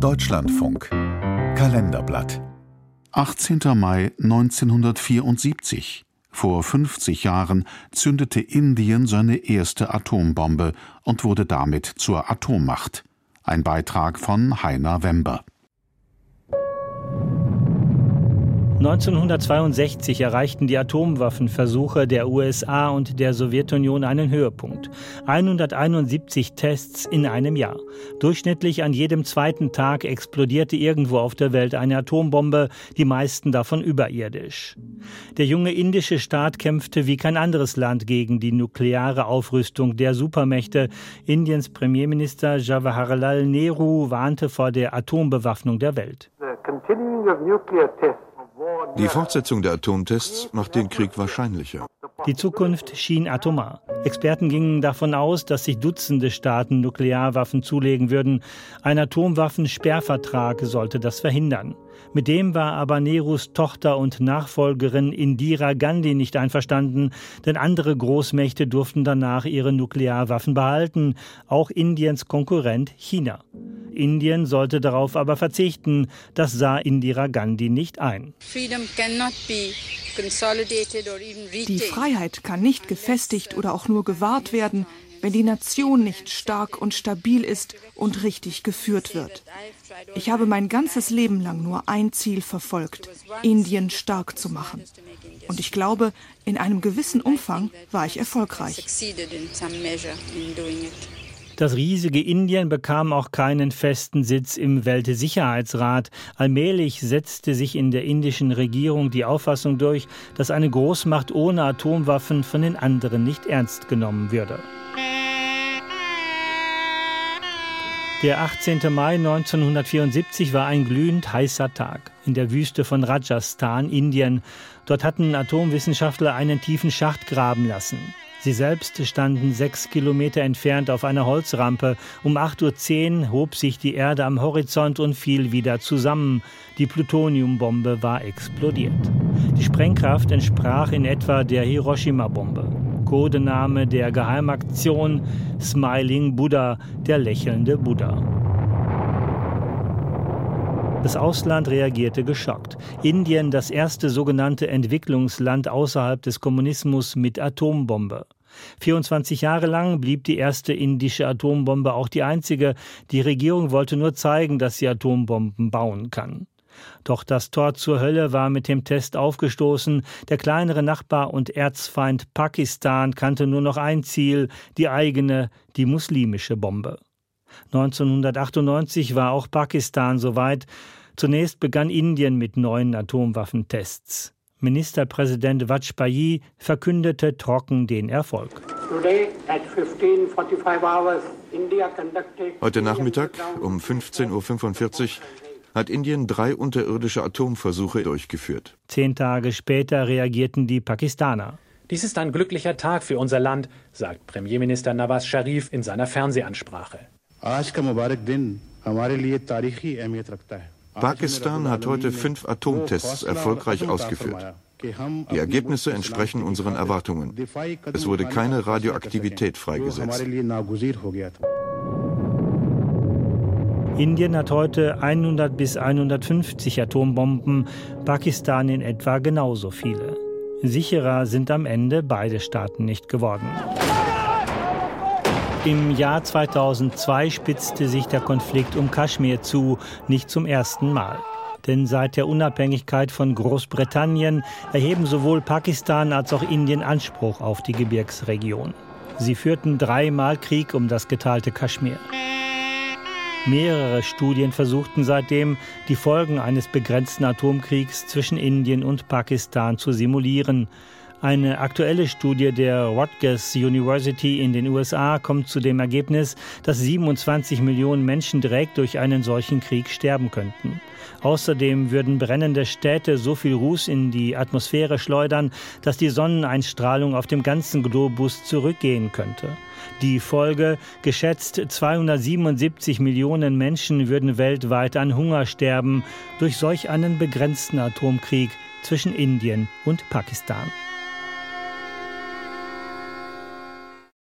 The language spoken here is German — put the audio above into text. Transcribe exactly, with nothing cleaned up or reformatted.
Deutschlandfunk Kalenderblatt achtzehnter Mai neunzehnhundertvierundsiebzig. Vor fünfzig Jahren zündete Indien seine erste Atombombe und wurde damit zur Atommacht. Ein Beitrag von Heiner Wember. neunzehnhundertzweiundsechzig erreichten die Atomwaffenversuche der U S A und der Sowjetunion einen Höhepunkt. hunderteinundsiebzig Tests in einem Jahr. Durchschnittlich an jedem zweiten Tag explodierte irgendwo auf der Welt eine Atombombe, die meisten davon überirdisch. Der junge indische Staat kämpfte wie kein anderes Land gegen die nukleare Aufrüstung der Supermächte. Indiens Premierminister Jawaharlal Nehru warnte vor der Atombewaffnung der Welt. Die Fortsetzung der Atomtests macht den Krieg wahrscheinlicher. Die Zukunft schien atomar. Experten gingen davon aus, dass sich Dutzende Staaten Nuklearwaffen zulegen würden. Ein Atomwaffensperrvertrag sollte das verhindern. Mit dem war aber Nehrus Tochter und Nachfolgerin Indira Gandhi nicht einverstanden, denn andere Großmächte durften danach ihre Nuklearwaffen behalten, auch Indiens Konkurrent China. Indien sollte darauf aber verzichten, das sah Indira Gandhi nicht ein. Die Freiheit kann nicht gefestigt oder auch nur gewahrt werden, wenn die Nation nicht stark und stabil ist und richtig geführt wird. Ich habe mein ganzes Leben lang nur ein Ziel verfolgt, Indien stark zu machen. Und ich glaube, in einem gewissen Umfang war ich erfolgreich. Das riesige Indien bekam auch keinen festen Sitz im Weltsicherheitsrat. Allmählich setzte sich in der indischen Regierung die Auffassung durch, dass eine Großmacht ohne Atomwaffen von den anderen nicht ernst genommen würde. Der achtzehnte Mai neunzehnhundertvierundsiebzig war ein glühend heißer Tag in der Wüste von Rajasthan, Indien. Dort hatten Atomwissenschaftler einen tiefen Schacht graben lassen. Sie selbst standen sechs Kilometer entfernt auf einer Holzrampe. Um acht Uhr zehn hob sich die Erde am Horizont und fiel wieder zusammen. Die Plutoniumbombe war explodiert. Die Sprengkraft entsprach in etwa der Hiroshima-Bombe. Codename der Geheimaktion Smiling Buddha, der lächelnde Buddha. Das Ausland reagierte geschockt. Indien, das erste sogenannte Entwicklungsland außerhalb des Kommunismus mit Atombombe. vierundzwanzig Jahre lang blieb die erste indische Atombombe auch die einzige. Die Regierung wollte nur zeigen, dass sie Atombomben bauen kann. Doch das Tor zur Hölle war mit dem Test aufgestoßen. Der kleinere Nachbar und Erzfeind Pakistan kannte nur noch ein Ziel, die eigene, die muslimische Bombe. neunzehnhundertachtundneunzig war auch Pakistan soweit. Zunächst begann Indien mit neuen Atomwaffentests. Ministerpräsident Vajpayee verkündete trocken den Erfolg. Heute Nachmittag um fünfzehn Uhr fünfundvierzig hat Indien drei unterirdische Atomversuche durchgeführt. Zehn Tage später reagierten die Pakistaner. Dies ist ein glücklicher Tag für unser Land, sagt Premierminister Nawaz Sharif in seiner Fernsehansprache. Pakistan hat heute fünf Atomtests erfolgreich ausgeführt. Die Ergebnisse entsprechen unseren Erwartungen. Es wurde keine Radioaktivität freigesetzt. Indien hat heute hundert bis hundertfünfzig Atombomben, Pakistan in etwa genauso viele. Sicherer sind am Ende beide Staaten nicht geworden. Im Jahr zweitausendzwei spitzte sich der Konflikt um Kaschmir zu, nicht zum ersten Mal. Denn seit der Unabhängigkeit von Großbritannien erheben sowohl Pakistan als auch Indien Anspruch auf die Gebirgsregion. Sie führten dreimal Krieg um das geteilte Kaschmir. Mehrere Studien versuchten seitdem, die Folgen eines begrenzten Atomkriegs zwischen Indien und Pakistan zu simulieren. Eine aktuelle Studie der Rutgers University in den U S A kommt zu dem Ergebnis, dass siebenundzwanzig Millionen Menschen direkt durch einen solchen Krieg sterben könnten. Außerdem würden brennende Städte so viel Ruß in die Atmosphäre schleudern, dass die Sonneneinstrahlung auf dem ganzen Globus zurückgehen könnte. Die Folge: geschätzt zweihundertsiebenundsiebzig Millionen Menschen würden weltweit an Hunger sterben durch solch einen begrenzten Atomkrieg zwischen Indien und Pakistan.